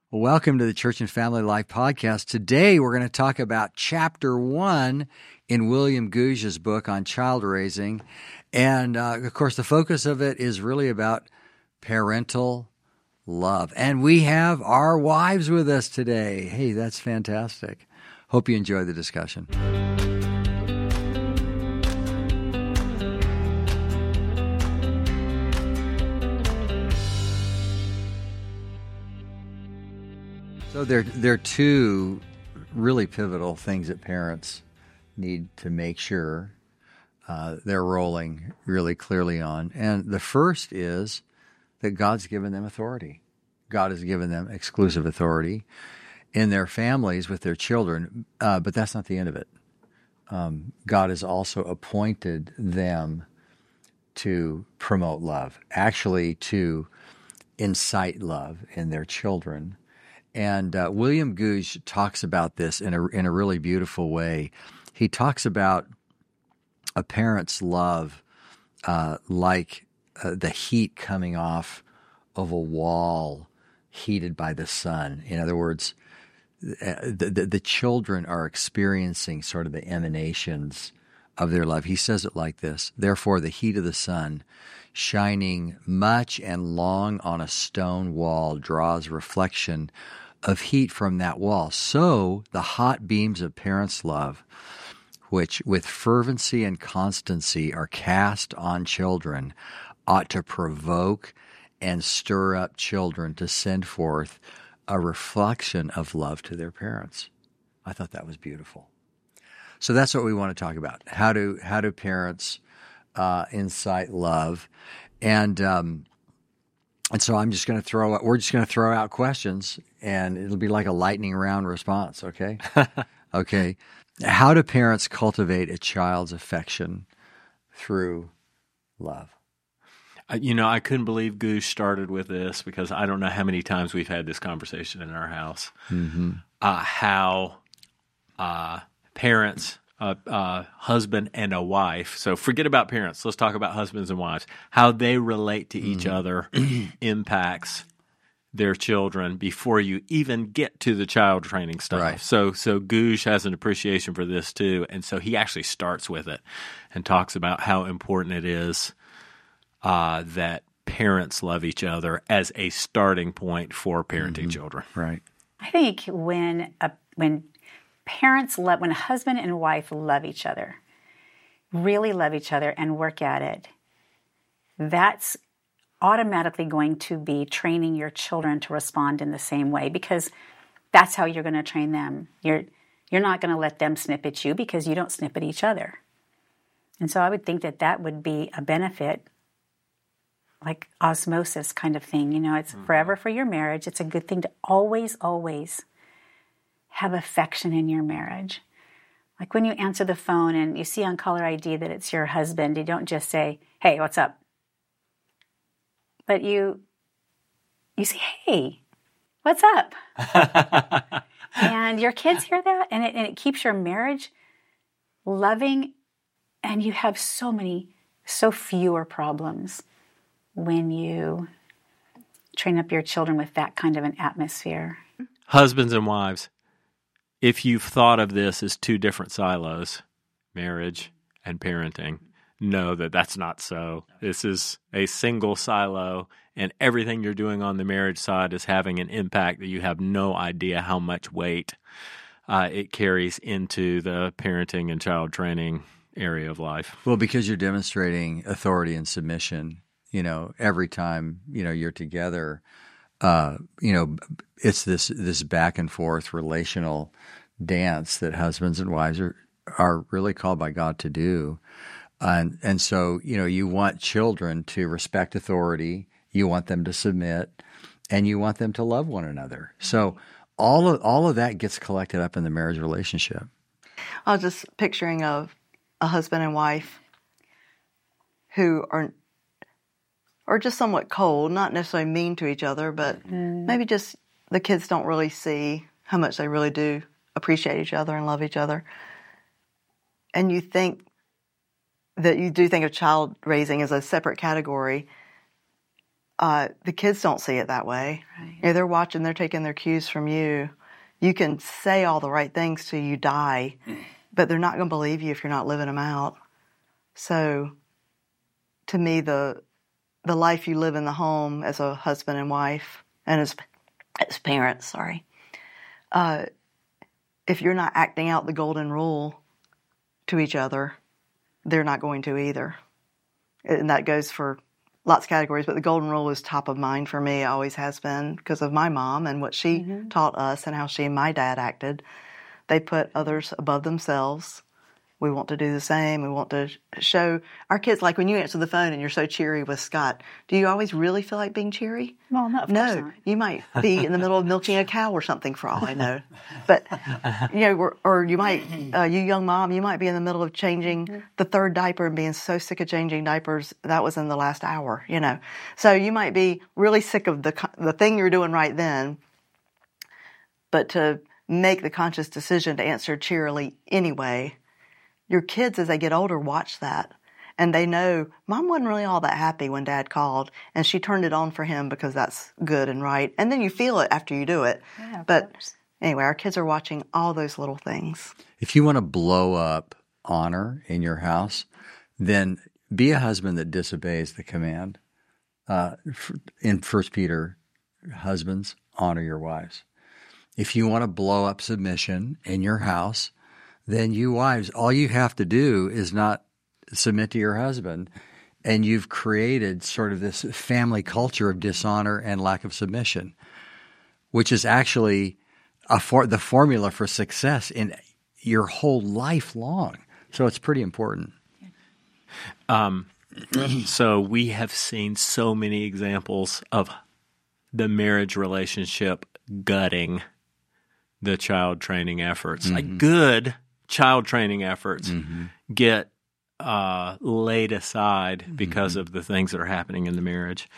Welcome to the Church and Family Life Podcast. Today we're going to talk about Chapter 1 in William Gouge's book on child raising. And, of course, the focus of it is really about parental love. And we have our wives with us today. Hey, that's fantastic. Hope you enjoy the discussion. So there are two really pivotal things that parents need to make sure they're rolling really clearly on. And the first is that God's given them authority. God has given them exclusive authority in their families with their children, but that's not the end of it. God has also appointed them to promote love, actually to incite love in their children. And William Gouge talks about this in a really beautiful way. He talks about a parent's love like the heat coming off of a wall heated by the sun. In other words, the children are experiencing sort of the emanations of their love. He says it like this: "Therefore, the heat of the sun, shining much and long on a stone wall, draws reflection of heat from that wall. So the hot beams of parents' love, which with fervency and constancy are cast on children, ought to provoke and stir up children to send forth a reflection of love to their parents." I thought that was beautiful. So that's what we want to talk about. How do parents incite love? And so we're just going to throw out questions, and it'll be like a lightning round response, okay? Okay. How do parents cultivate a child's affection through love? I couldn't believe Gouge started with this, because I don't know how many times we've had this conversation in our house. Mm-hmm. How parents, husband and a wife, so forget about parents, let's talk about husbands and wives, how they relate to each other impacts their children before you even get to the child training stuff. Right. So Gouge has an appreciation for this too, and so he actually starts with it and talks about how important it is that parents love each other as a starting point for parenting children. Right. I think when parents love, when a husband and wife love each other, really love each other and work at it, that's automatically going to be training your children to respond in the same way, because that's how you're going to train them. You're not going to let them snip at you because you don't snip at each other. And so I would think that would be a benefit, like osmosis kind of thing. It's forever for your marriage. It's a good thing to always, always have affection in your marriage. Like when you answer the phone and you see on caller ID that it's your husband, you don't just say, "Hey, what's up?" But you say, "Hey, what's up?" And your kids hear that, and it keeps your marriage loving, and you have so fewer problems when you train up your children with that kind of an atmosphere. Husbands and wives, if you've thought of this as two different silos, marriage and parenting, know that that's not so. This is a single silo, and everything you're doing on the marriage side is having an impact that you have no idea how much weight it carries into the parenting and child training area of life. Well, because you're demonstrating authority and submission, every time, you're together, it's this back and forth relational dance that husbands and wives are really called by God to do. And so, you want children to respect authority, you want them to submit, and you want them to love one another. So all of that gets collected up in the marriage relationship. I was just picturing a husband and wife who are just somewhat cold, not necessarily mean to each other, but maybe just the kids don't really see how much they really do appreciate each other and love each other. And you think that you do think of child raising as a separate category. the kids don't see it that way. Right. You know, they're watching, they're taking their cues from you. You can say all the right things till you die, but they're not going to believe you if you're not living them out. So, to me, the life you live in the home as a husband and wife, and as parents, if you're not acting out the golden rule to each other, they're not going to either. And that goes for lots of categories, but the golden rule is top of mind for me, always has been, because of my mom and what she taught us and how she and my dad acted. They put others above themselves. We want to do the same. We want to show our kids, like when you answer the phone and you're so cheery with Scott, do you always really feel like being cheery? Well, no, of course not. You might be in the middle of milking a cow or something for all I know. But, you know, or you might, you young mom, you might be in the middle of changing the third diaper and being so sick of changing diapers, that was in the last hour, you know. So you might be really sick of the thing you're doing right then, but to make the conscious decision to answer cheerily anyway. Your kids, as they get older, watch that. And they know, Mom wasn't really all that happy when Dad called, and she turned it on for him because that's good and right. And then you feel it after you do it. Yeah, but anyway, our kids are watching all those little things. If you want to blow up honor in your house, then be a husband that disobeys the command. In 1 Peter, husbands, honor your wives. If you want to blow up submission in your house, then you wives, all you have to do is not submit to your husband, and you've created sort of this family culture of dishonor and lack of submission, which is actually the formula for success in your whole life long. So it's pretty important. So we have seen so many examples of the marriage relationship gutting the child training efforts. Like good child training efforts get laid aside because of the things that are happening in the marriage.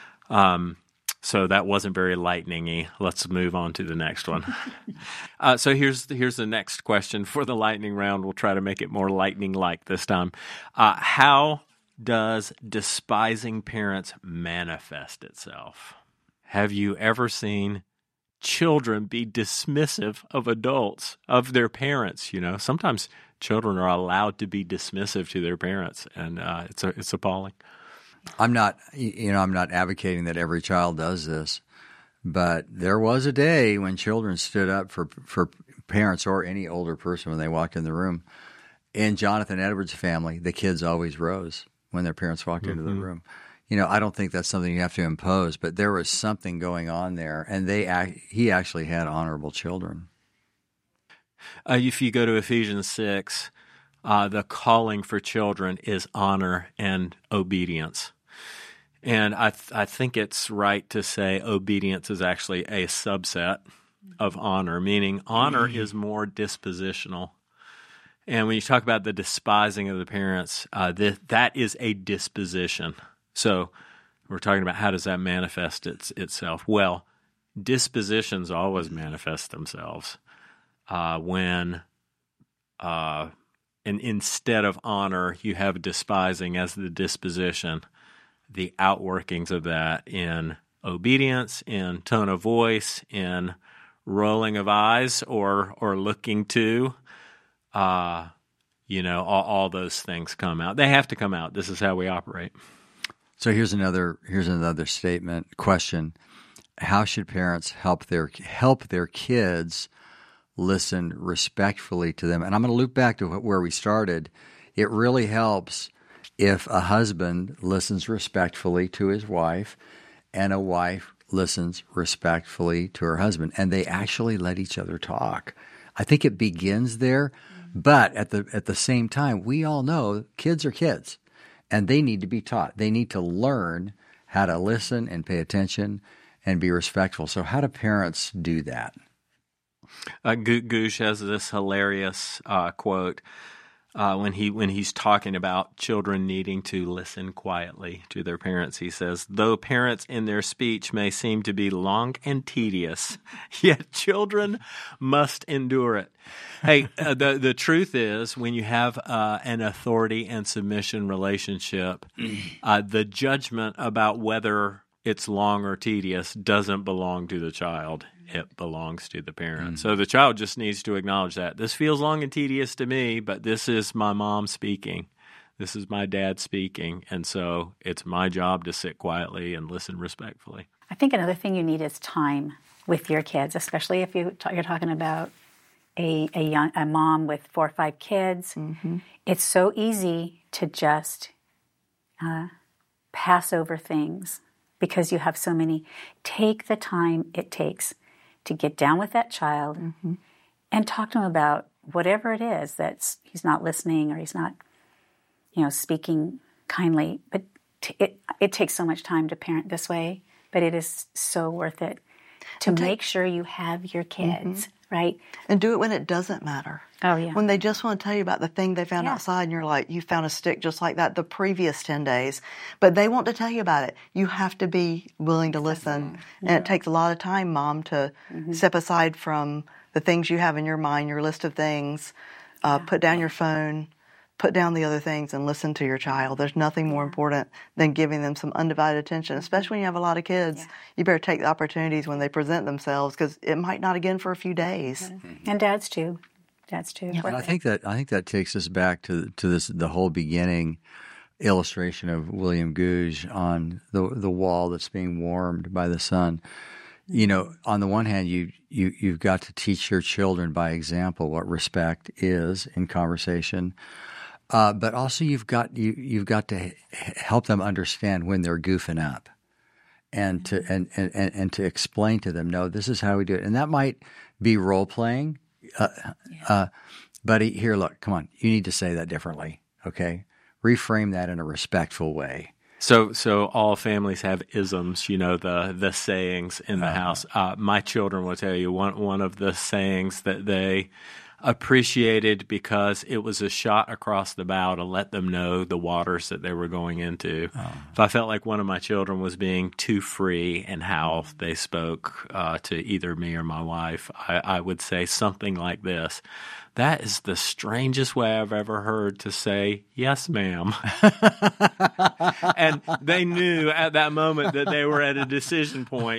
So that wasn't very lightning-y. Let's move on to the next one. So here's the next question for the lightning round. We'll try to make it more lightning-like this time. How does despising parents manifest itself? Have you ever seen children be dismissive of adults, of their parents? You know, sometimes children are allowed to be dismissive to their parents, and it's appalling. I'm not advocating that every child does this, but there was a day when children stood up for parents or any older person when they walked in the room. In Jonathan Edwards' family, the kids always rose when their parents walked into the room. You know, I don't think that's something you have to impose, but there was something going on there, and he actually had honorable children. If you go to Ephesians 6, the calling for children is honor and obedience. And I think it's right to say obedience is actually a subset of honor, meaning honor is more dispositional. And when you talk about the despising of the parents, that is a disposition. So we're talking about how does that manifest itself? Well, dispositions always manifest themselves when and instead of honor, you have despising as the disposition. The outworkings of that in obedience, in tone of voice, in rolling of eyes or looking to, all those things come out. They have to come out. This is how we operate. So here's another question. How should parents help their kids listen respectfully to them? And I'm going to loop back to where we started. It really helps if a husband listens respectfully to his wife and a wife listens respectfully to her husband, and they actually let each other talk. I think it begins there, but at the same time, we all know kids are kids. And they need to be taught. They need to learn how to listen and pay attention and be respectful. So how do parents do that? Goosh has this hilarious quote when he's talking about children needing to listen quietly to their parents. He says, "Though parents in their speech may seem to be long and tedious, yet children must endure it." Hey, the truth is, when you have an authority and submission relationship, the judgment about whether it's long or tedious doesn't belong to the child. It belongs to the parent. So the child just needs to acknowledge that. This feels long and tedious to me, but this is my mom speaking. This is my dad speaking. And so it's my job to sit quietly and listen respectfully. I think another thing you need is time with your kids, especially if you're talking about a mom with 4 or 5 kids. Mm-hmm. It's so easy to just pass over things because you have so many. Take the time it takes to get down with that child and talk to him about whatever it is that he's not listening or he's not, speaking kindly. But it takes so much time to parent this way, but it is so worth it to make sure you have your kids, right? And do it when it doesn't matter. Oh, yeah. When they just want to tell you about the thing they found outside and you're like, you found a stick just like that the previous 10 days. But they want to tell you about it. You have to be willing to listen. And it takes a lot of time, Mom, to step aside from the things you have in your mind, your list of things, put down your phone, put down the other things and listen to your child. There's nothing more important than giving them some undivided attention, especially when you have a lot of kids. Yeah. You better take the opportunities when they present themselves because it might not again for a few days. And dads too. Yeah. And I think that takes us back to the whole beginning illustration of William Gouge on the wall that's being warmed by the sun. On the one hand, you've got to teach your children by example what respect is in conversation. But also you've got to help them understand when they're goofing up, and to explain to them, no, this is how we do it, and that might be role playing. But here, look, come on, you need to say that differently, okay? Reframe that in a respectful way. So all families have isms, the sayings in the house. My children will tell you one of the sayings that they appreciated because it was a shot across the bow to let them know the waters that they were going into. If I felt like one of my children was being too free in how they spoke to either me or my wife, I would say something like this. That is the strangest way I've ever heard to say, yes, ma'am. And they knew at that moment that they were at a decision point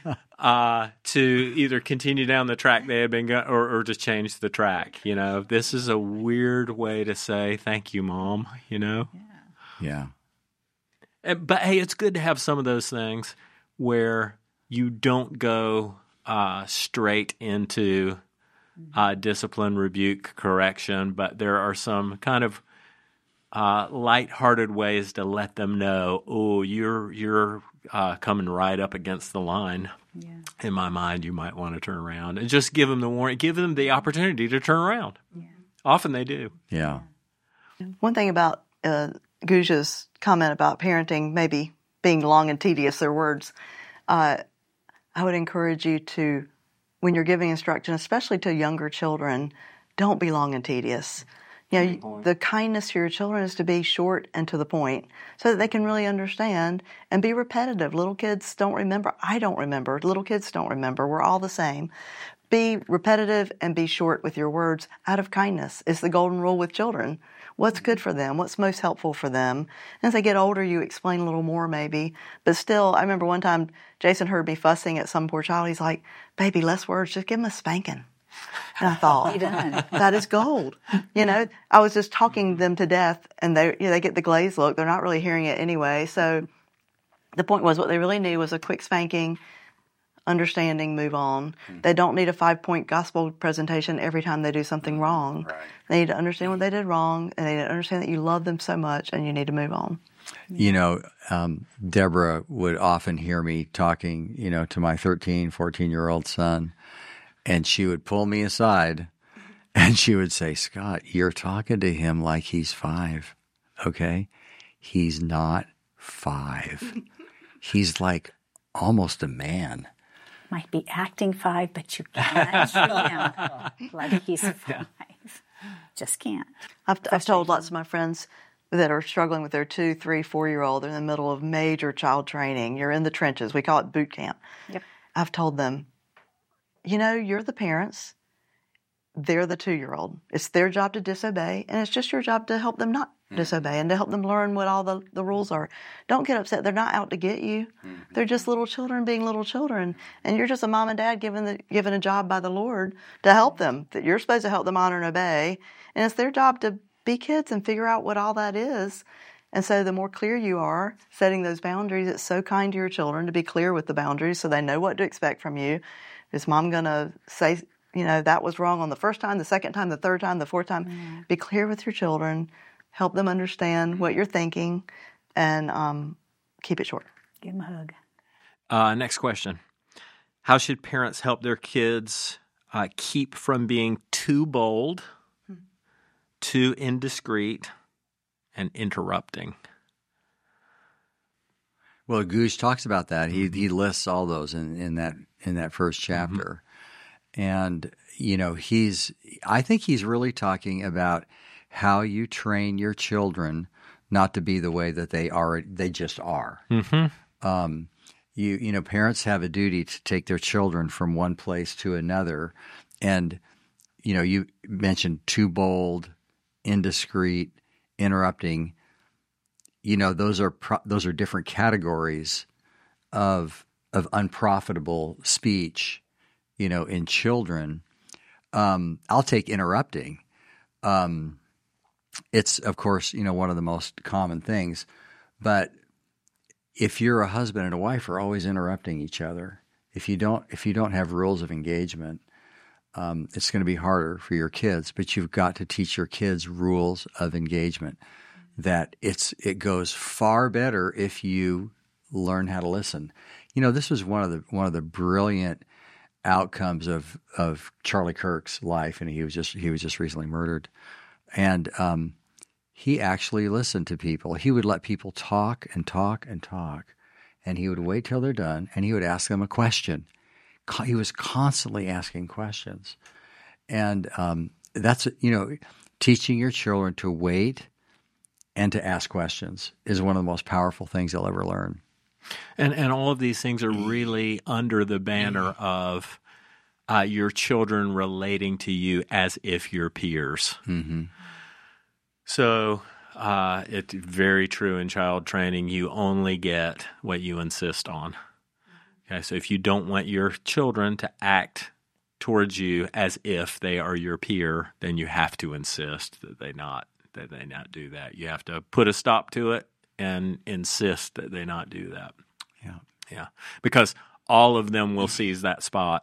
to either continue down the track they had been going or to change the track. This is a weird way to say, thank you, Mom, Yeah. But, hey, it's good to have some of those things where you don't go straight into discipline, rebuke, correction, but there are some kind of lighthearted ways to let them know, oh, you're coming right up against the line. Yeah. In my mind, you might want to turn around and just give them the warning, give them the opportunity to turn around. Yeah. Often they do. Yeah. One thing about Gouge's comment about parenting maybe being long and tedious, their words, I would encourage you to, when you're giving instruction, especially to younger children, don't be long and tedious. The kindness to your children is to be short and to the point so that they can really understand and be repetitive. Little kids don't remember. I don't remember. Little kids don't remember. We're all the same. Be repetitive and be short with your words out of kindness. It's the golden rule with children. What's good for them? What's most helpful for them? And as they get older, you explain a little more maybe. But still, I remember one time Jason heard me fussing at some poor child. He's like, baby, less words. Just give him a spanking. And I thought, that is gold. I was just talking them to death, and they get the glazed look. They're not really hearing it anyway. So the point was what they really need was a quick spanking, understanding, move on. They don't need a 5-point gospel presentation every time they do something wrong. Right. They need to understand what they did wrong, and they need to understand that you love them so much, and you need to move on. Deborah would often hear me talking, to my 13, 14-year-old son. And she would pull me aside and she would say, Scott, you're talking to him like he's 5, okay? He's not 5. He's like almost a man. Might be acting 5, but you can't show him like he's 5. Just can't. I've told lots of my friends that are struggling with their 2, 3, 4-year-old. They're in the middle of major child training. You're in the trenches. We call it boot camp. Yep. I've told them, you're the parents. they're the 2-year-old. It's their job to disobey, and it's just your job to help them not disobey and to help them learn what all the rules are. Don't get upset. They're not out to get you. They're just little children being little children, and you're just a mom and dad given a job by the Lord to help them. That you're supposed to help them honor and obey, and it's their job to be kids and figure out what all that is. And so the more clear you are setting those boundaries, it's so kind to your children to be clear with the boundaries so they know what to expect from you. Is mom going to say, that was wrong on the first time, the second time, the third time, the fourth time? Be clear with your children. Help them understand what you're thinking, and keep it short. Give them a hug. Next question. How should parents help their kids keep from being too bold, too indiscreet, and interrupting? Well, Gooch talks about that. He lists all those in that first chapter. And, I think he's really talking about how you train your children not to be the way that they just are. Parents have a duty to take their children from one place to another. And, you mentioned too bold, indiscreet, interrupting. Those are different categories of unprofitable speech, in children. I'll take interrupting. It's, of course, one of the most common things. But if you're a husband and a wife are always interrupting each other, if you don't have rules of engagement, it's going to be harder for your kids. But you've got to teach your kids rules of engagement. That it goes far better if you learn how to listen. This was one of the brilliant outcomes of Charlie Kirk's life, and he was just recently murdered. And he actually listened to people. He would let people talk and talk and talk, and he would wait till they're done, and he would ask them a question. He was constantly asking questions, and that's teaching your children to wait and to ask questions is one of the most powerful things they'll ever learn. And all of these things are really under the banner of your children relating to you as if you're peers. So it's very true in child training. You only get what you insist on. Okay, so if you don't want your children to act towards you as if they are your peer, then you have to insist that they not do that. You have to put a stop to it and insist that they not do that. Yeah. Because all of them will seize that spot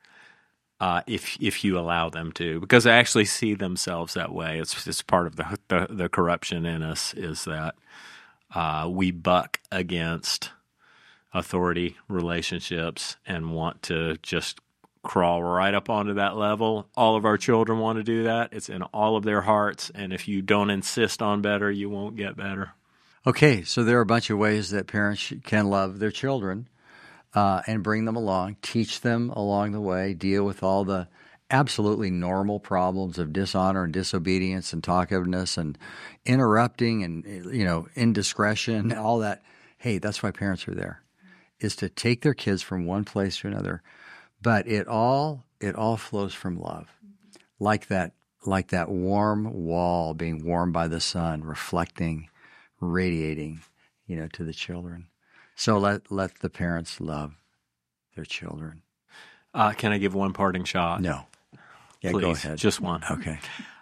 if you allow them to, because they actually see themselves that way. It's part of the corruption in us is that we buck against authority relationships and want to just crawl right up onto that level. All of our children want to do that. It's in all of their hearts. And if you don't insist on better, you won't get better. Okay, so there are a bunch of ways that parents can love their children and bring them along, teach them along the way, deal with all the absolutely normal problems of dishonor and disobedience and talkativeness and interrupting and, indiscretion, all that. Hey, that's why parents are there, is to take their kids from one place to another. But it all flows from love, like that warm wall being warmed by the sun, reflecting, radiating, to the children. So let the parents love their children. Can I give one parting shot? No. Yeah, please, go ahead. Just one. Okay.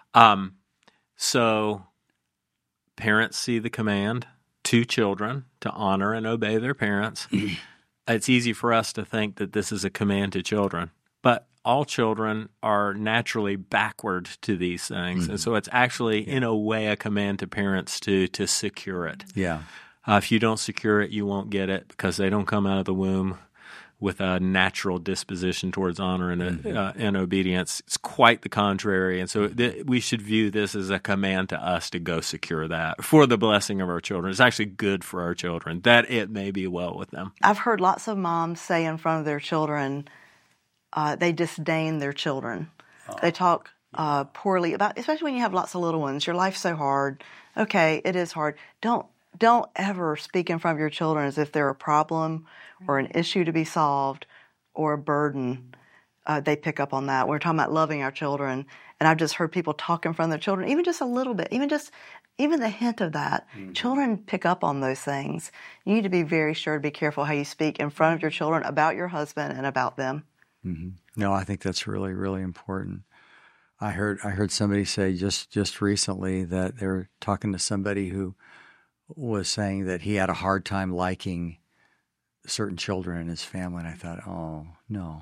So parents see the command to children to honor and obey their parents. It's easy for us to think that this is a command to children, but all children are naturally backward to these things. And so it's actually, in a way, a command to parents to secure it. Yeah. If you don't secure it, you won't get it because they don't come out of the womb with a natural disposition towards honor and obedience. It's quite the contrary. And so we should view this as a command to us to go secure that for the blessing of our children. It's actually good for our children that it may be well with them. I've heard lots of moms say in front of their children, they disdain their children. They talk poorly about, especially when you have lots of little ones. Your life's so hard. Okay, it is hard. Don't ever speak in front of your children as if they're a problem or an issue to be solved or a burden. they pick up on that. We're talking about loving our children, and I've just heard people talk in front of their children, even just a little bit, even the hint of that. Children pick up on those things. You need to be very sure to be careful how you speak in front of your children about your husband and about them. Mm-hmm. No, I think that's really, really important. I heard somebody say just recently that they were talking to somebody who was saying that he had a hard time liking certain children in his family, and I thought, oh, no,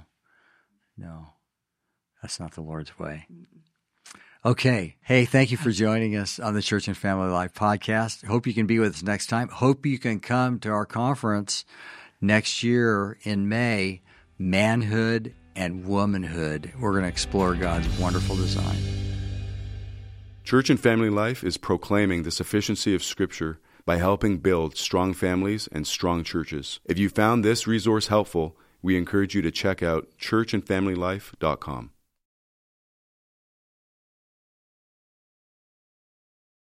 that's not the Lord's way. Okay. Hey, thank you for joining us on the Church and Family Life podcast. Hope you can be with us next time. Hope you can come to our conference next year in May, Manhood and Womanhood. We're going to explore God's wonderful design. Church and Family Life is proclaiming the sufficiency of Scripture by helping build strong families and strong churches. If you found this resource helpful, we encourage you to check out churchandfamilylife.com.